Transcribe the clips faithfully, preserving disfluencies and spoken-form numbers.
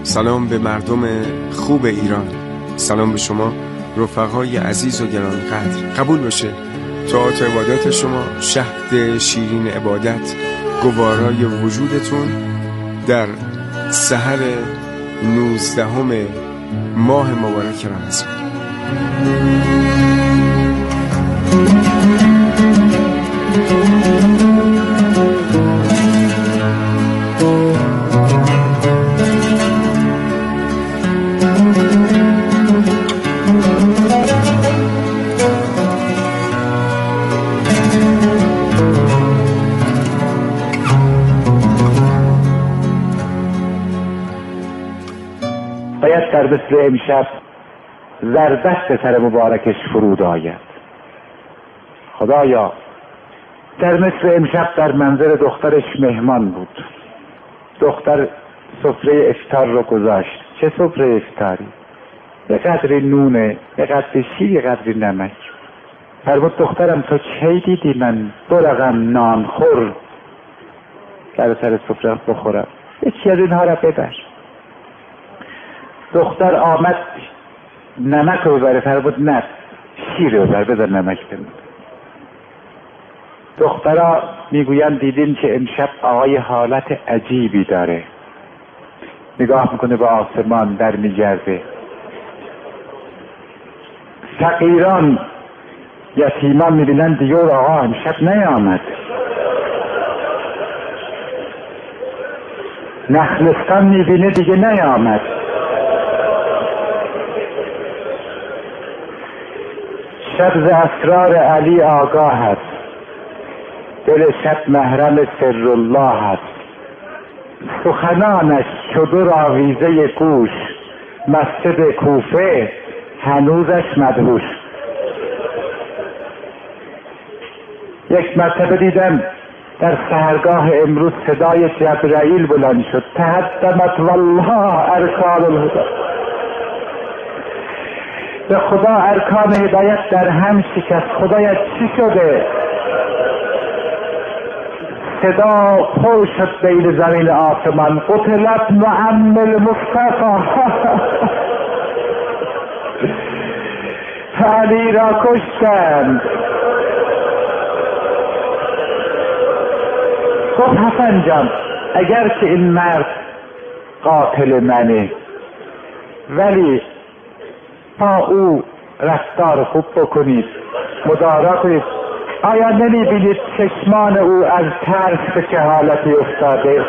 سلام به مردم خوب ایران، سلام به شما رفقای عزیز و گرانقدر. قبول بشه طاعت عبادت شما، شهد شیرین عبادت گوارای وجودتون در سحر نوزدهم ماه مبارک رمضان. باید در مثل امشب ضربت به سر مبارکش فرود آید. خدایا در مثل امشب در منزل دخترش مهمان بود. دختر سفره افطار رو گذاشت. چه سفره افطاری؟ یه قدری نونه، یه قدری شیر، یه قدری نمک. فرمود دخترم تو کی دیدی من دو رقم نان خور در سر سفره بخورم؟ یکی از اینها را ببر. دختر آمد نمک رو ببره، فرمود نه شیر رو ببر، بذار نمک بمونه. دخترها میگویند دیدین که امشب آقای حالت عجیبی داره، نگاه میکنه به آسمان در میگرده. فقیران یتیمان میبینن دیگه آقا امشب نیامد. نخلستان میبینه دیگه نیامد. شب ز اسرار علی آگاه است، دل شب محرم سر الله است. سخنانش شد آویزه گوش، مسجد کوفه هنوزش مدهوش. یک مرتبه دیدم در سحرگاه امروز صدای جبرائیل بلند شد، تهدمت والله ارکان الهدی. به خدا ارکان هدایت در هم شکست. خدایت چی شده؟ صدا پر شد بین زمین آسمان، قتلت معمل مصطفی. علی را کشتند. گفت حسن جان اگر که این مرد قاتل منه، ولی با او رفتار خوب بکنید، مدارا کنید. آیا نمی بینید چشمان او از ترس به چه حالتی افتاده؟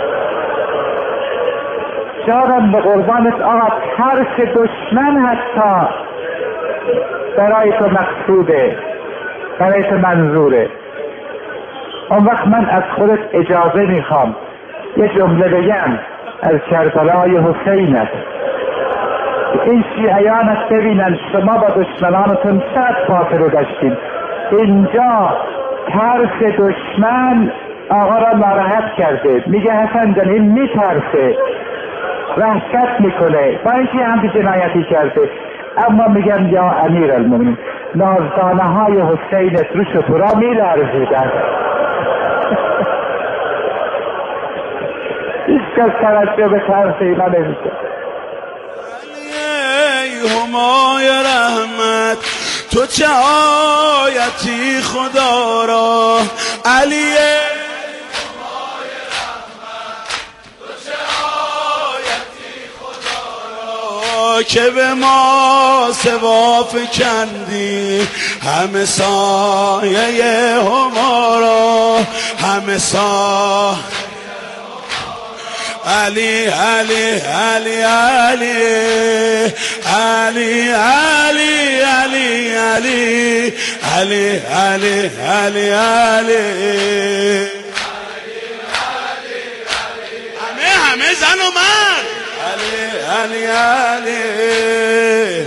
جانم به قربانت آقا، ترس دشمن حتی برای تو مقصوده، برای تو منظوره. اون وقت من از خودت اجازه میخوام یه جمله بگم از کربلای حسینت. این شیعیانت ببینن شما با دشمنانتون چقدر فاصله داشتین. اینجا ترس دشمن آقا را ناراحت کرده. میگه حسن جان این میترسه، وحشت میکنه، با اینکه هم جنایتی کرده. اما میگم یا امیر المومنین نازدانه های حسینت رو شطورا میلرزیدن. هیچ کس توجه به ترس اینا نمیشه. همای رحمت تو چه آیتی خدا را، علی همای رحمت تو چه آیتی خدا را، که به ما سوا فکندی همه سایه هما را، همه سایه علی علی علی علی علی علی علی علی علی علی علی علی همه همه زن و مرد علی علی علی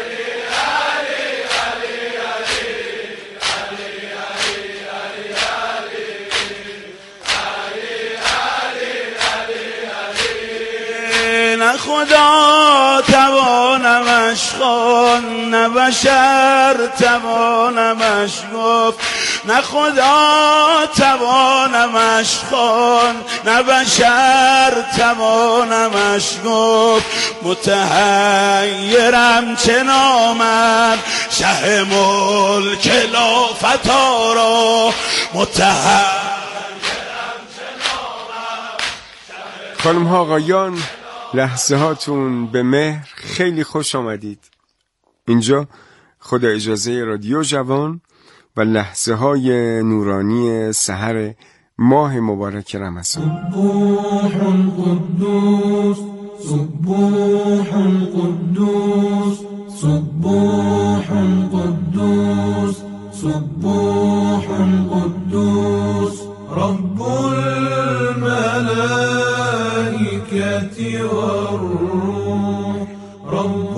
نه خدا توانمش خوان، نه بشر توانمش گفت، نه خدا توانمش خون، نه بشر توانمش گفت. متحیرم چه نامم شه ملک لافت آرا، متحیرم چه نامم. خانم ها آقایان، لحظه هاتون به مهر خیلی خوش آمدید. اینجا خدا اجازه رادیو جوان و لحظه های نورانی سحر ماه مبارک رمضان. سبوح قدوس سبوح قدوس سبوح قدوس سبوح قدوس رب الملائكة والروح رب.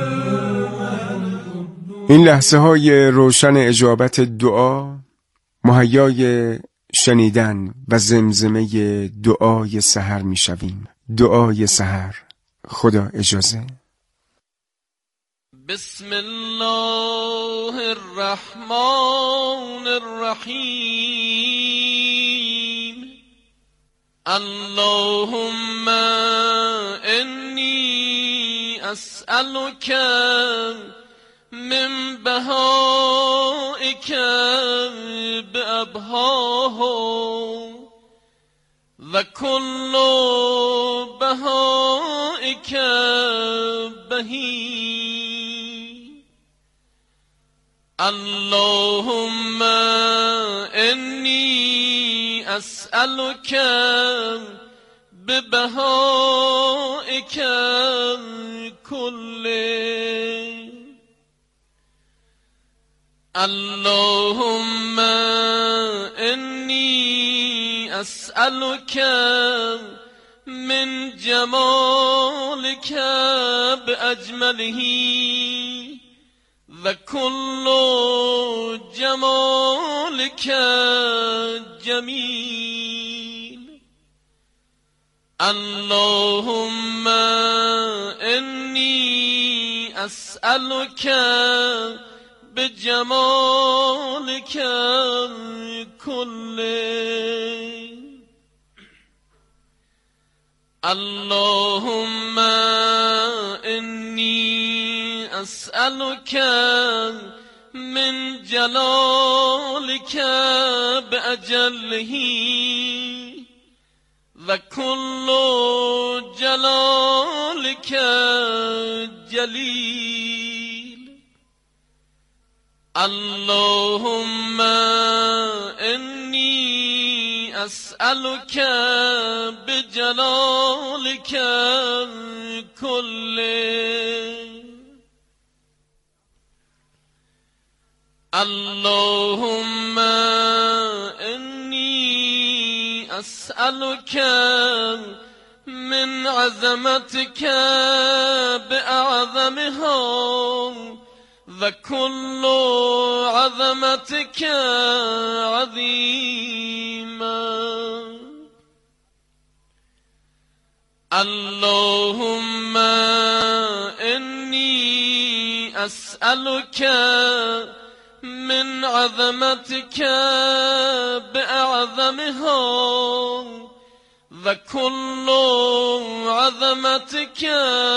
این لحظه های روشن اجابت دعا مهیای شنیدن و زمزمه دعای سحر می شویم. دعای سحر. خدا اجازه. بسم الله الرحمن الرحیم. اللهم انی اسألک من بهائك بأبهاه وكل بهائك بهي. اللهم إني أسألك ببهائك كله. اللهم إني أسألك من جمالك بأجمله وكل جمالك جميل. اللهم إني أسألك بجمالك كله. اللهم إني أسألك من جلالك بأجله وكل جلالك جليل. اللهم إني أسألك بجلالك كله. اللهم إني أسألك من عظمتك بأعظمها وكل عظمتك عظيما. اللهم إني أسألك من عظمتك بأعظمها وكل عظمتك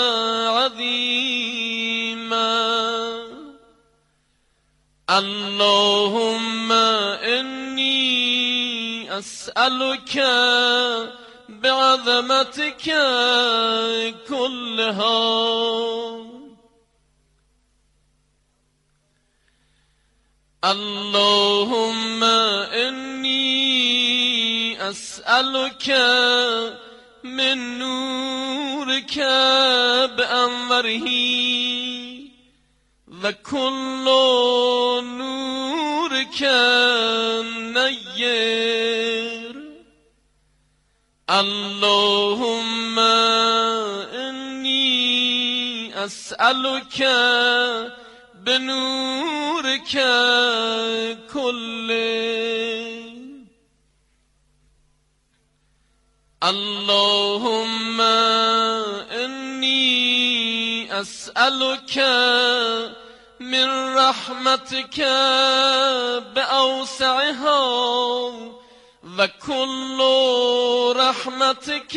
عظيما. اللهم إني أسألك بعظمتك كلها. اللهم إني أسألك من نورك بأنوره وكل نورك نير. اللهم إني أسألك بنورك كله. اللهم إني أسألك من رحمتك بأوسعها وكل رحمتك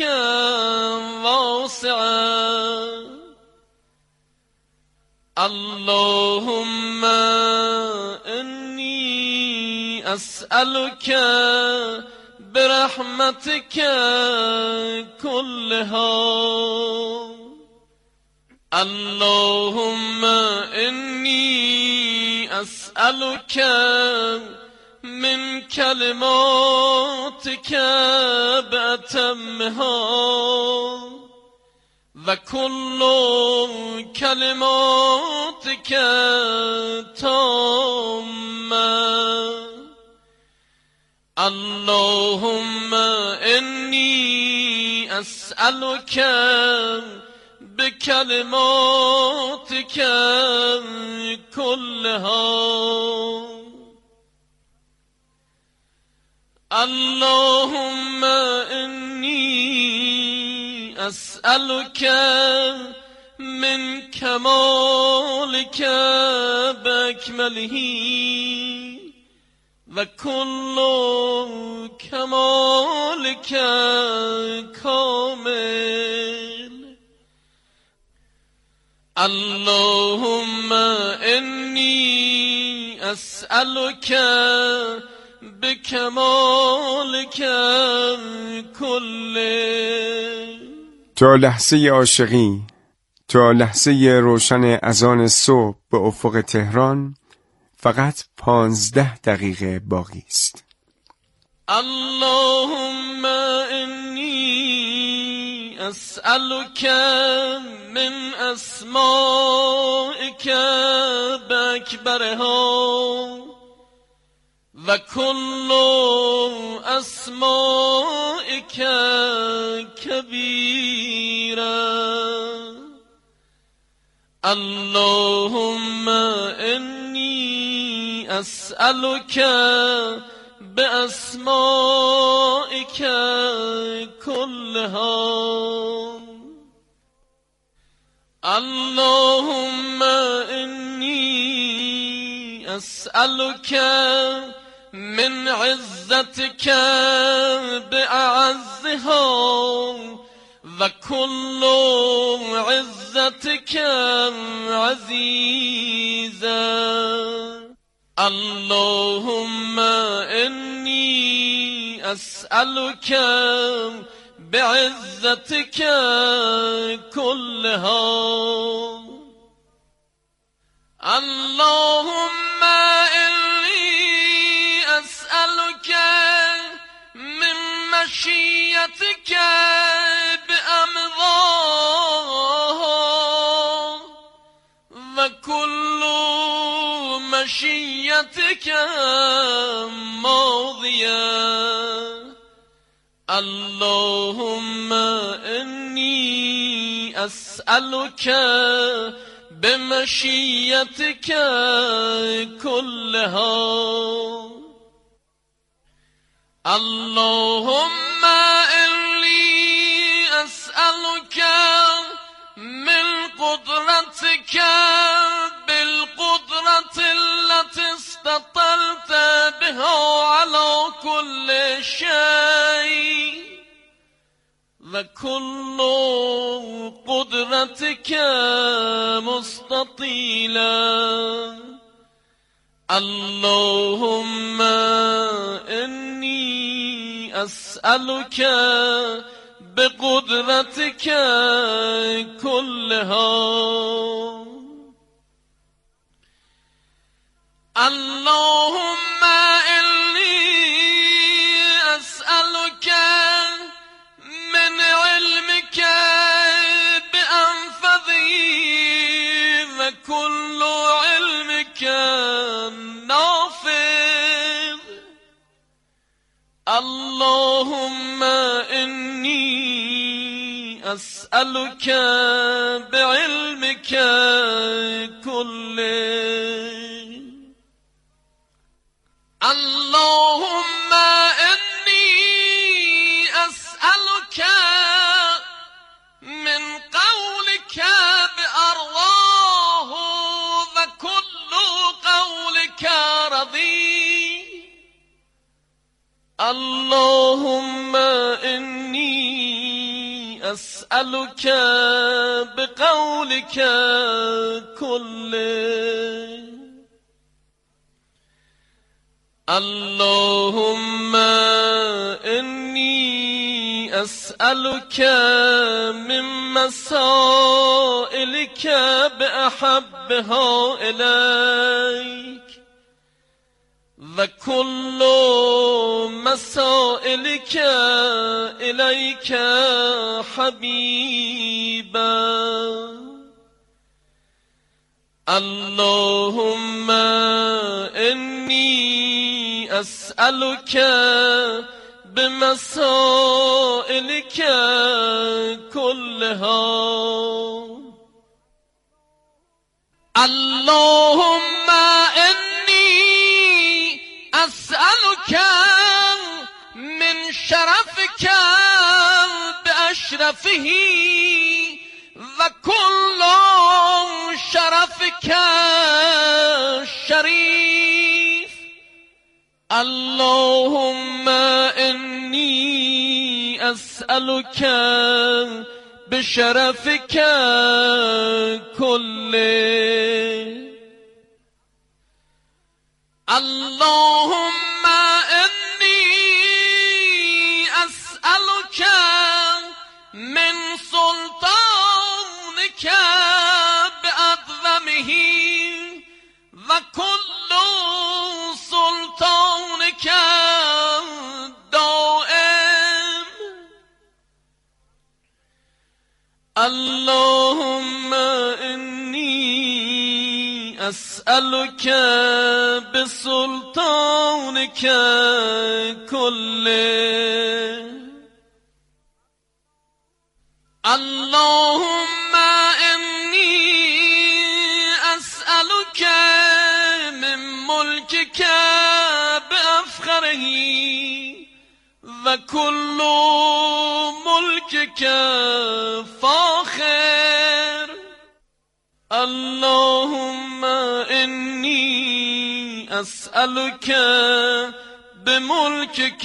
واسعة. اللهم إني أسألك برحمتك كلها. اللهم إني أسألك من كلماتك بأتمها وكل كلماتك تامة. اللهم إني أسألك بكلماتك كلها. اللهم إني أسألك من كمالك بأكمله وكل كمالك كامل. اللهم إني أسألك بکمالک کله. تا لحظه عاشقی، تا لحظه روشن اذان صبح به افق تهران فقط پانزده دقیقه باقی است. اللهم انی اسألک من اسمائک باکبرها و کل اسمائک کبیرا. اللهم انی اسألک باسمائک كلها. اللهم إني أسألك من عزتك بأعزها وكل عزتك عزيزا. اللهم إني أسألك بعزتك كلها. اللهم إني أسألك من مشيتك بأمضاها وكل مشيتك ماضية. اللهم إني أسألك بمشيتك كلها. اللهم إني أسألك من قدرتك بالقدرة التي استطلت بها على كل شيء وكل قدرتك مستطيلا. اللهم إني أسألك بقدرتك كلها. اللهم إني أسألك من علمك بأنفذه وكل علمك نافذ. اللهم إني أسألك بعلمك كله. اللهم إني أسألك من قولك بأرضاه وكل اللهم إني أسألك بقولك كله اللهم إني أسألك من مسائلك بأحبها إليك وكل مسائلك إليك حبيبا اللهم إني أسألك بمسائلك كلها اللهم إني أسألك من شرفك بأشرفه وكل شرفك شريف اللهم إني أسألك بشرفك كله اللهم إني أسألك من سلطانك بأعظمه وكل سلطانك دائم اللهم إني أسألك بسلطانك كله اللهم إني أسألك من ملكك بأفخره وكل ملكك فاخر اللهم إني أسألك بملكك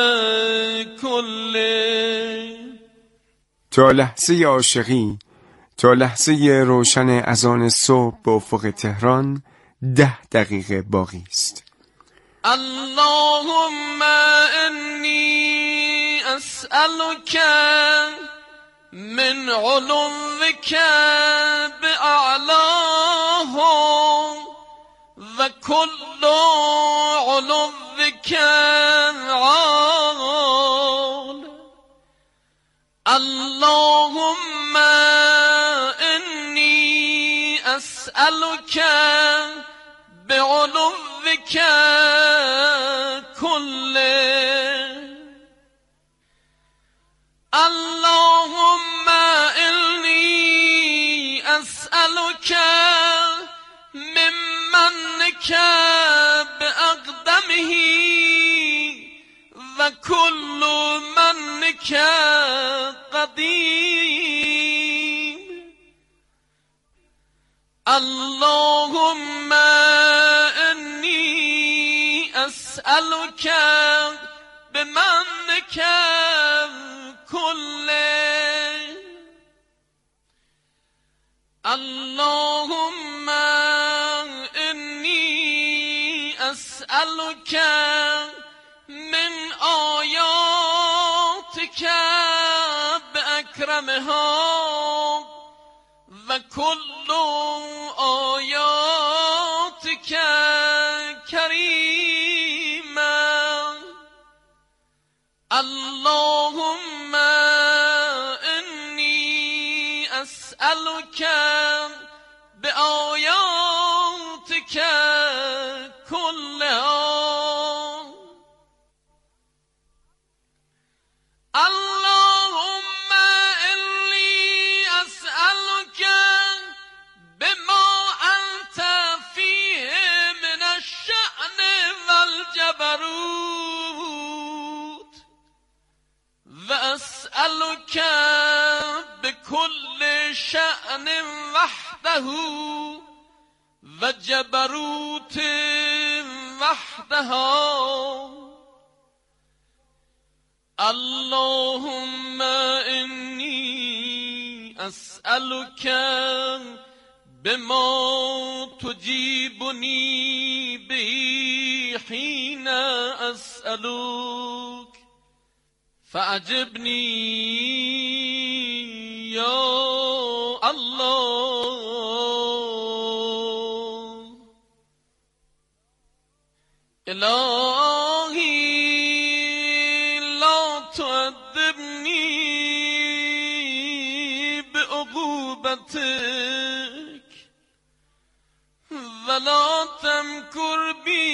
كله. تا لحظه عاشقی، تا لحظه روشن اذان صبح به افق تهران ده دقیقه باقی است. اللهم إني أسألك من علوك بأعلاه وكل علوك عال اللهم إني أسألك بعلوك كله اللهم إني أسألك من منك بأقدمه وكل منك قديم اللهم إني أسألك بمنك كله اللهم إني أسألك من آياتك بأكرمها وكل آياتك كريما اللهم إني أسألك بآياتك كلها اللهم إني أسألك بما أنت فيه من الشأن والجبروت وأسألك بكل شأن وحده وجبروت وحدها اللهم إني أسألك بما تجيبني به حين أسألك فأجبني يا الله. إلهي لا تعذبني بعقوبتك ولا تمكر بي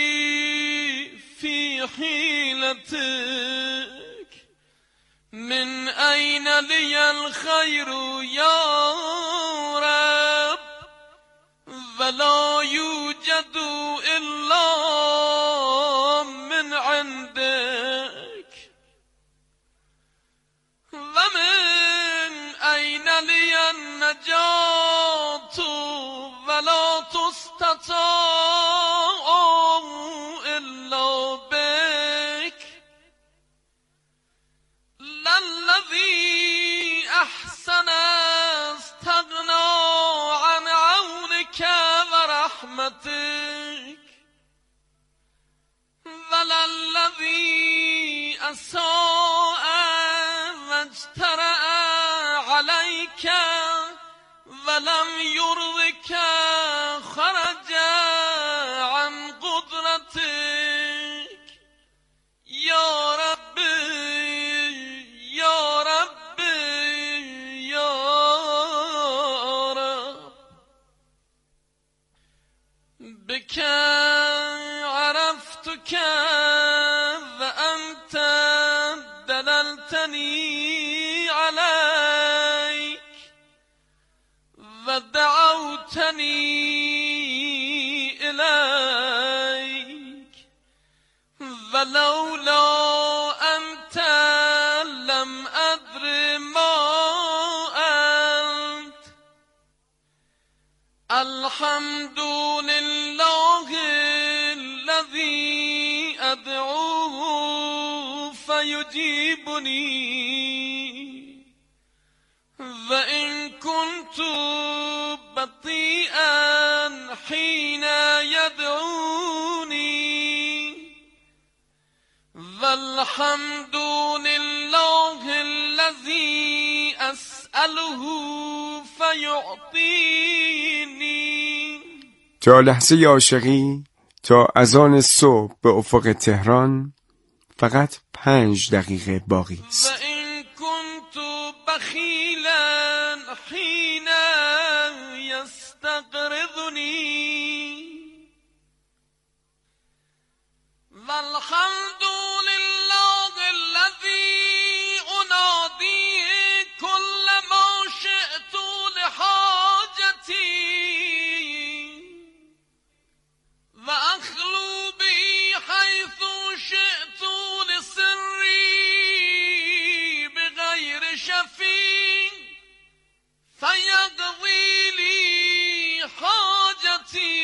في حيلتك. من أين لي الخير يا رب ولا يوجد إلا من عندك. ومن أين لي النجاة ولا تستطاع إلا بك. للذي أحسن استغنى عن عونك ورحمتك وللذي أساء واجترأ عليك ولم يرضك خرج عن قدرتك. يا رب يا رب يا رب بك عرفتك وأنت دللتني عليك ودعوتني إليك ولولا أنت لم أدر ما أنت. الحمد لله الذي أدعوه فيجيبني وإن كنت بطيئا حين يدعوني. والحمد لله الذي أسأله فيعطيني. تا لحظه عاشقی، تا اذان صبح به افق تهران فقط پنج دقیقه باقی است. و این كنت بخیلا حین یستقرضنی والحمد لله الذي انادی كل ما شئت لحاجتي وأخلو به حيث شئت لسري بغير شفيع فيقضي لي حاجتي.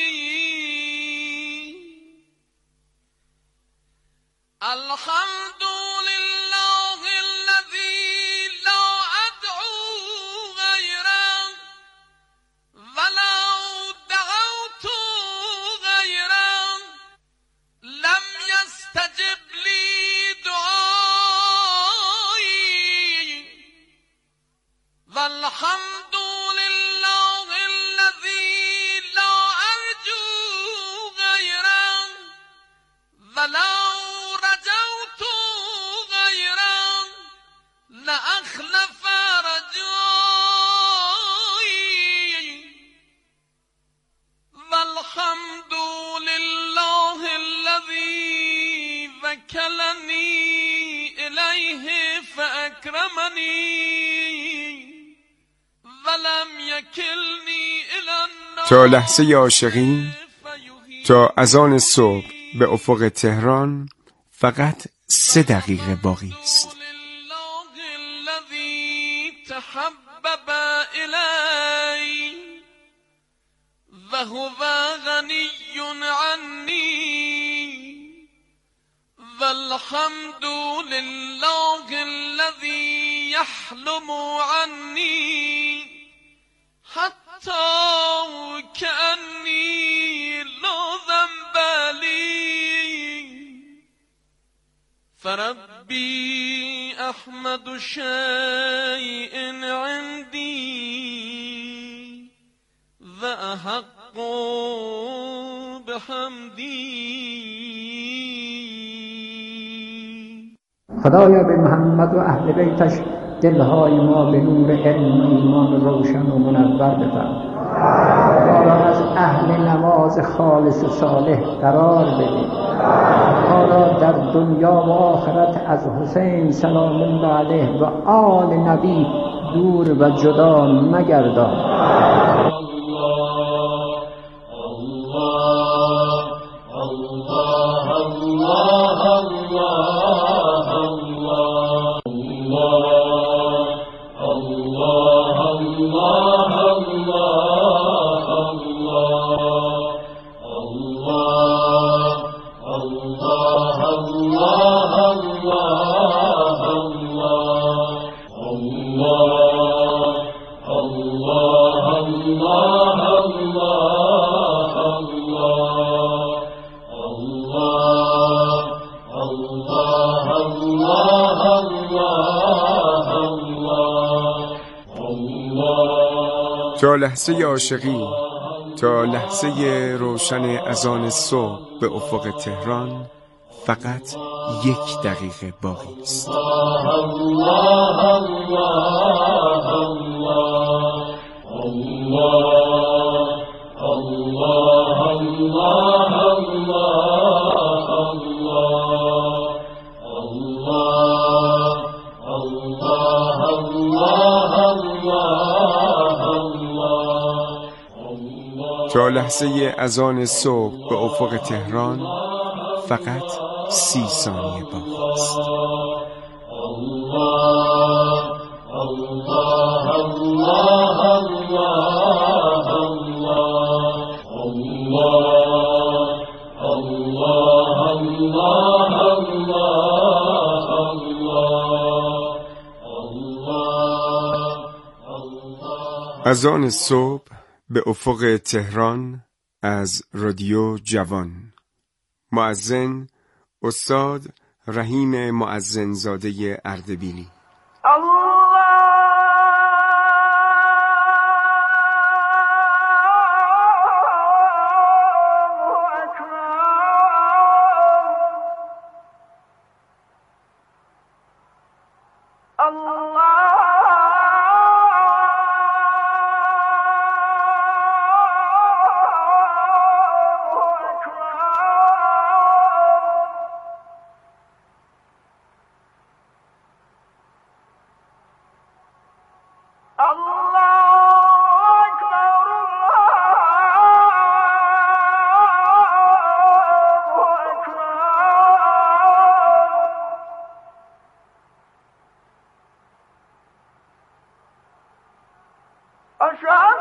الحمد لله الذي لا أدعو غيره ولو دعوت غيره لم يستجب لي دعائي. والحمد لله الذي لا أرجو غيره ولو رجوت غيره لأخلف رجائي. والحمد لله الذي وكلني إليه فأكرمني ولم يكلني إلى النار. تا لحظه عاشقی، تا اذان صبح به افق تهران فقط سه دقیقه باقی است. تحبب إلي وهو غني عني والحمد لله الذي يحلم عني حتى كأني لا ذنب لي فربي أحمد شيء عندي وأحق بحمدي. خدایا به محمد و اهل بیتش دلهای ما به نور علم و ایمان روشن و منور بفرما. ما را از اهل نماز خالص و صالح قرار بده. ما را در دنیا و آخرت از حسین سلام الله علیه و آل نبی دور و جدا مگردان. تا لحظه عاشقی، تا لحظه روشن اذان صبح به افق تهران فقط یک دقیقه باقی است. تا لحظه اذان صبح به افق تهران فقط سی ثانیه باقی است. اذان صبح به افق تهران از رادیو جوان. مؤذن استاد رحیم مؤذنزاده اردبیلی. أشهد